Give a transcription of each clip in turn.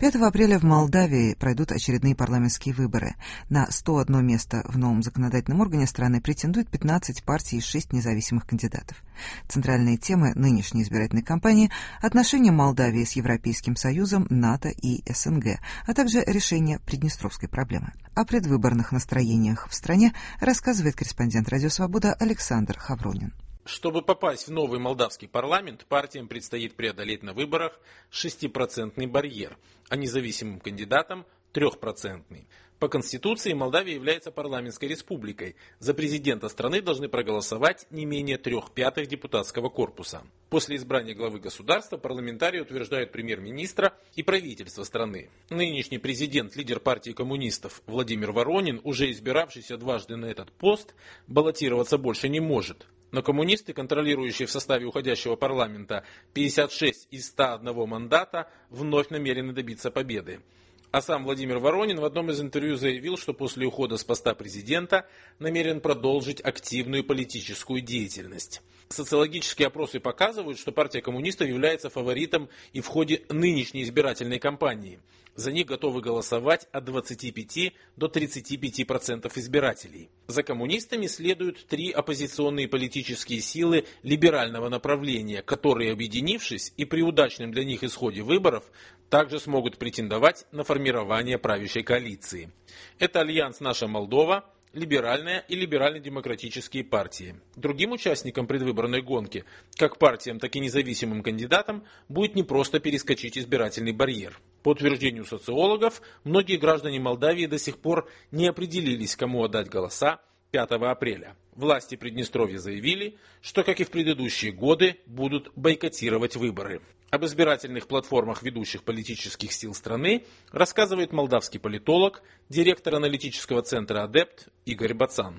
5 апреля в Молдавии пройдут очередные парламентские выборы. На 101 место в новом законодательном органе страны претендуют 15 партий и 6 независимых кандидатов. Центральные темы нынешней избирательной кампании – отношения Молдавии с Европейским Союзом, НАТО и СНГ, а также решение приднестровской проблемы. О предвыборных настроениях в стране рассказывает корреспондент «Радио Свобода» Александр Хавронин. Чтобы попасть в новый молдавский парламент, партиям предстоит преодолеть на выборах 6% барьер, а независимым кандидатам – 3%. По Конституции Молдавия является парламентской республикой. За президента страны должны проголосовать не менее 3/5 депутатского корпуса. После избрания главы государства парламентарии утверждают премьер-министра и правительство страны. Нынешний президент, лидер партии коммунистов Владимир Воронин, уже избиравшийся дважды на этот пост, баллотироваться больше не может. Но коммунисты, контролирующие в составе уходящего парламента 56 из 101 мандата, вновь намерены добиться победы. А сам Владимир Воронин в одном из интервью заявил, что после ухода с поста президента намерен продолжить активную политическую деятельность. Социологические опросы показывают, что партия коммунистов является фаворитом и в ходе нынешней избирательной кампании. За них готовы голосовать от 25 до 35% избирателей. За коммунистами следуют 3 оппозиционные политические силы либерального направления, которые, объединившись и при удачном для них исходе выборов, также смогут претендовать на формирование правящей коалиции. Это альянс «Наша Молдова», либеральная и либерально-демократические партии. Другим участникам предвыборной гонки, как партиям, так и независимым кандидатам, будет непросто перескочить избирательный барьер. По утверждению социологов, многие граждане Молдавии до сих пор не определились, кому отдать голоса 5 апреля. Власти Приднестровья заявили, что, как и в предыдущие годы, будут бойкотировать выборы. Об избирательных платформах ведущих политических сил страны рассказывает молдавский политолог, директор аналитического центра «Адепт» Игорь Бацан.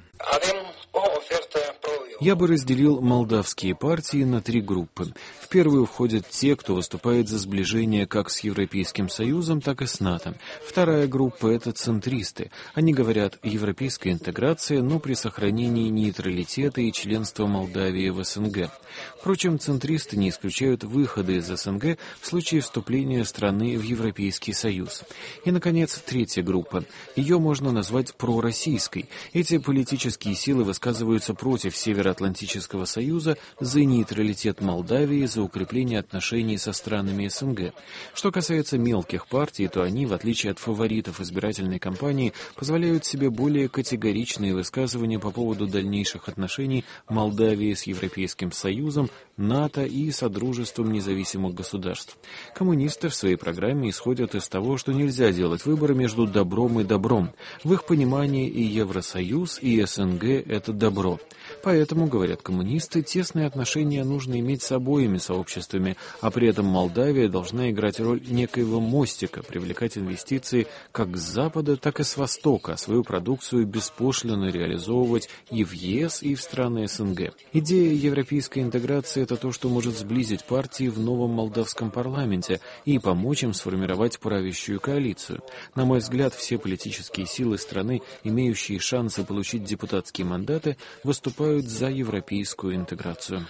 Я бы разделил молдавские партии на 3 группы. В первую входят те, кто выступает за сближение как с Европейским Союзом, так и с НАТО. Вторая группа – это центристы. Они говорят «европейская интеграция», но при сохранении нейтралитета и членства Молдавии в СНГ. Впрочем, центристы не исключают выхода из СНГ в случае вступления страны в Европейский Союз. И, наконец, третья группа. Ее можно назвать пророссийской. Эти политические силы высказываются против Североатлантического Союза, за нейтралитет Молдавии, за укрепление отношений со странами СНГ. Что касается мелких партий, то они, в отличие от фаворитов избирательной кампании, позволяют себе более категоричные высказывания по поводу дальнейших отношений Молдавии с Европейским Союзом, НАТО и Содружеством независимых государств. Коммунисты в своей программе исходят из того, что нельзя делать выборы между добром и добром. В их понимании и Евросоюз, и СНГ – это добро. Поэтому, говорят коммунисты, тесные отношения нужно иметь с обоими сообществами, а при этом Молдавия должна играть роль некоего мостика, привлекать инвестиции как с Запада, так и с Востока, а свою продукцию беспошлино реализовывать и в ЕС, и в страны СНГ. Идея европейской интеграции – это то, что может сблизить партии в новом молдавском парламенте и помочь им сформировать правящую коалицию. На мой взгляд, все политические силы страны, имеющие шансы получить депутатские мандаты, выступают за европейскую интеграцию.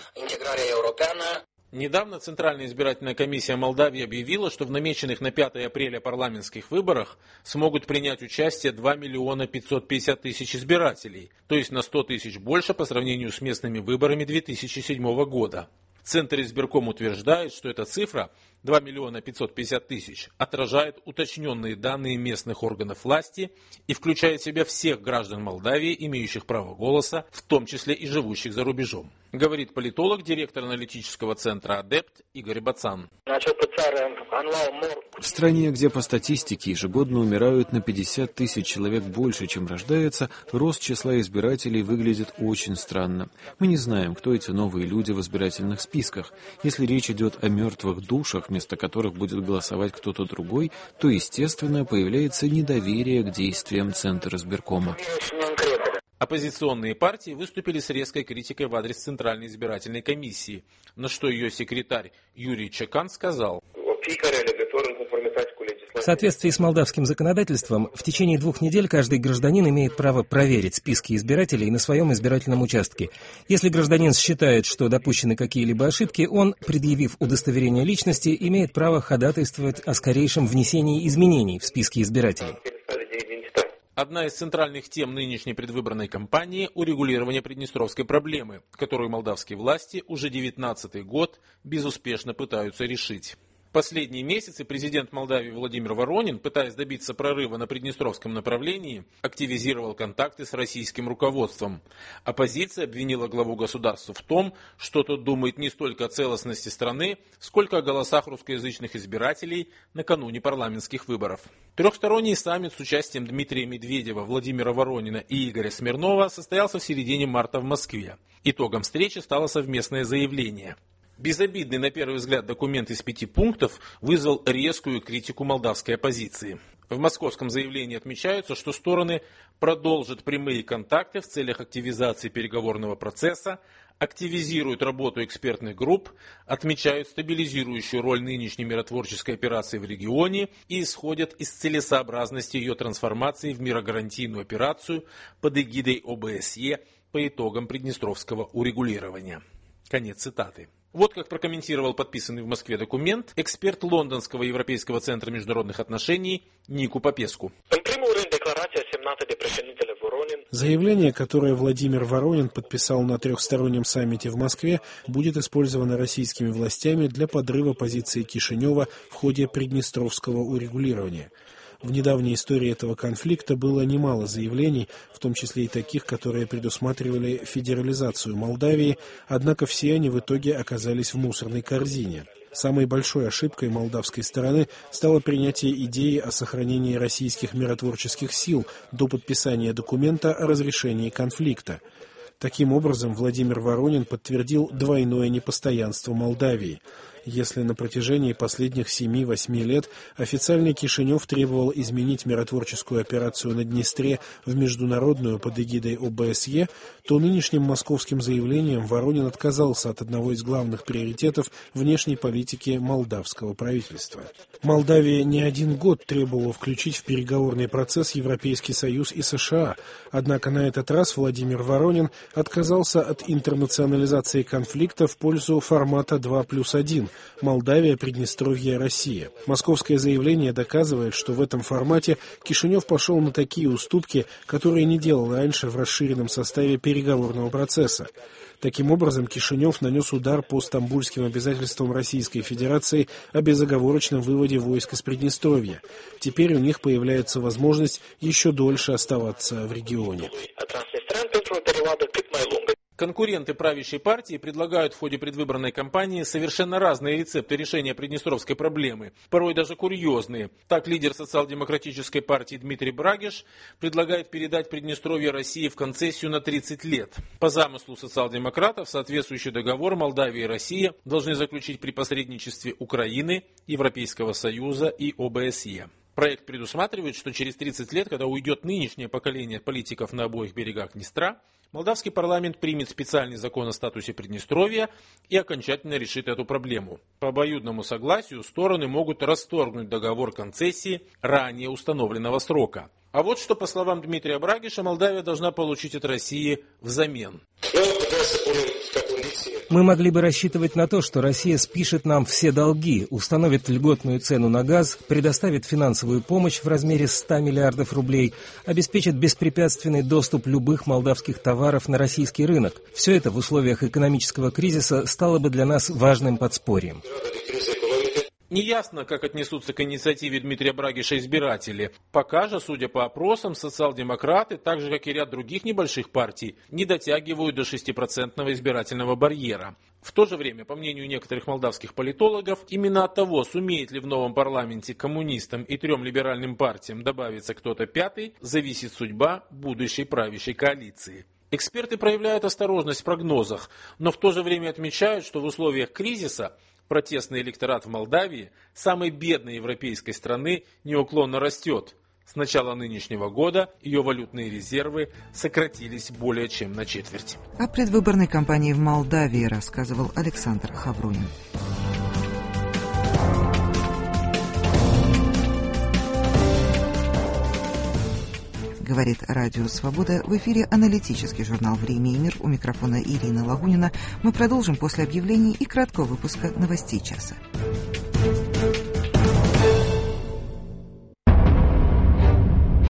Недавно Центральная избирательная комиссия Молдавии объявила, что в намеченных на 5 апреля парламентских выборах смогут принять участие 2 550 000 избирателей, то есть на 100 тысяч больше по сравнению с местными выборами 2007 года. Центр избирком утверждает, что эта цифра 2 550 000 отражает уточненные данные местных органов власти и включает в себя всех граждан Молдавии, имеющих право голоса, в том числе и живущих за рубежом. Говорит политолог, директор аналитического центра «Адепт» Игорь Бацан. В стране, где по статистике ежегодно умирают на 50 тысяч человек больше, чем рождается, рост числа избирателей выглядит очень странно. Мы не знаем, кто эти новые люди в избирательных списках. Если речь идет о мертвых душах, вместо которых будет голосовать кто-то другой, то, естественно, появляется недоверие к действиям Центра избиркома. Оппозиционные партии выступили с резкой критикой в адрес Центральной избирательной комиссии, на что ее секретарь Юрий Чекан сказал: В соответствии с молдавским законодательством, в течение 2 недель каждый гражданин имеет право проверить списки избирателей на своем избирательном участке. Если гражданин считает, что допущены какие-либо ошибки, он, предъявив удостоверение личности, имеет право ходатайствовать о скорейшем внесении изменений в списки избирателей. Одна из центральных тем нынешней предвыборной кампании – урегулирование приднестровской проблемы, которую молдавские власти уже 19-й год безуспешно пытаются решить. В последние месяцы президент Молдавии Владимир Воронин, пытаясь добиться прорыва на приднестровском направлении, активизировал контакты с российским руководством. Оппозиция обвинила главу государства в том, что тот думает не столько о целостности страны, сколько о голосах русскоязычных избирателей накануне парламентских выборов. Трехсторонний саммит с участием Дмитрия Медведева, Владимира Воронина и Игоря Смирнова состоялся в середине марта в Москве. Итогом встречи стало совместное заявление. Безобидный на первый взгляд документ из 5 пунктов вызвал резкую критику молдавской оппозиции. В московском заявлении отмечается, что стороны продолжат прямые контакты в целях активизации переговорного процесса, активизируют работу экспертных групп, отмечают стабилизирующую роль нынешней миротворческой операции в регионе и исходят из целесообразности ее трансформации в мирогарантийную операцию под эгидой ОБСЕ по итогам приднестровского урегулирования. Конец цитаты. Вот как прокомментировал подписанный в Москве документ эксперт Лондонского Европейского центра международных отношений Нику Попеску. Заявление, которое Владимир Воронин подписал на трехстороннем саммите в Москве, будет использовано российскими властями для подрыва позиции Кишинева в ходе приднестровского урегулирования. В недавней истории этого конфликта было немало заявлений, в том числе и таких, которые предусматривали федерализацию Молдавии, однако все они в итоге оказались в мусорной корзине. Самой большой ошибкой молдавской стороны стало принятие идеи о сохранении российских миротворческих сил до подписания документа о разрешении конфликта. Таким образом, Владимир Воронин подтвердил двойное непостоянство Молдавии. Если на протяжении последних 7-8 лет официальный Кишинев требовал изменить миротворческую операцию на Днестре в международную под эгидой ОБСЕ, то нынешним московским заявлением Воронин отказался от одного из главных приоритетов внешней политики молдавского правительства. Молдавия не один год требовала включить в переговорный процесс Европейский Союз и США, однако на этот раз Владимир Воронин отказался от интернационализации конфликта в пользу формата 2+1 – Молдавия, Приднестровье, Россия. Московское заявление доказывает, что в этом формате Кишинев пошел на такие уступки, которые не делал раньше в расширенном составе переговорного процесса. Таким образом, Кишинев нанес удар по стамбульским обязательствам Российской Федерации о безоговорочном выводе войск из Приднестровья. Теперь у них появляется возможность еще дольше оставаться в регионе. Конкуренты правящей партии предлагают в ходе предвыборной кампании совершенно разные рецепты решения приднестровской проблемы, порой даже курьезные. Так, лидер социал-демократической партии Дмитрий Брагиш предлагает передать Приднестровье России в концессию на 30 лет. По замыслу социал-демократов, соответствующий договор Молдавия и Россия должны заключить при посредничестве Украины, Европейского Союза и ОБСЕ. Проект предусматривает, что через 30 лет, когда уйдет нынешнее поколение политиков на обоих берегах Днестра, молдавский парламент примет специальный закон о статусе Приднестровья и окончательно решит эту проблему. По обоюдному согласию стороны могут расторгнуть договор концессии ранее установленного срока. А вот что, по словам Дмитрия Брагиша, Молдавия должна получить от России взамен. Мы могли бы рассчитывать на то, что Россия спишет нам все долги, установит льготную цену на газ, предоставит финансовую помощь в размере 100 миллиардов рублей, обеспечит беспрепятственный доступ любых молдавских товаров на российский рынок. Все это в условиях экономического кризиса стало бы для нас важным подспорьем. Неясно, как отнесутся к инициативе Дмитрия Брагиша избиратели. Пока же, судя по опросам, социал-демократы, так же как и ряд других небольших партий, не дотягивают до 6% избирательного барьера. В то же время, по мнению некоторых молдавских политологов, именно от того, сумеет ли в новом парламенте коммунистам и 3 либеральным партиям добавиться кто-то пятый, зависит судьба будущей правящей коалиции. Эксперты проявляют осторожность в прогнозах, но в то же время отмечают, что в условиях кризиса протестный электорат в Молдавии, самой бедной европейской страны, неуклонно растет. С начала нынешнего года ее валютные резервы сократились более чем на четверть. О предвыборной кампании в Молдавии рассказывал Александр Хаврунин. говорит Радио Свобода. В эфире аналитический журнал «Время и мир». У микрофона Ирина Лагунина. Мы продолжим после объявлений и краткого выпуска новостей часа.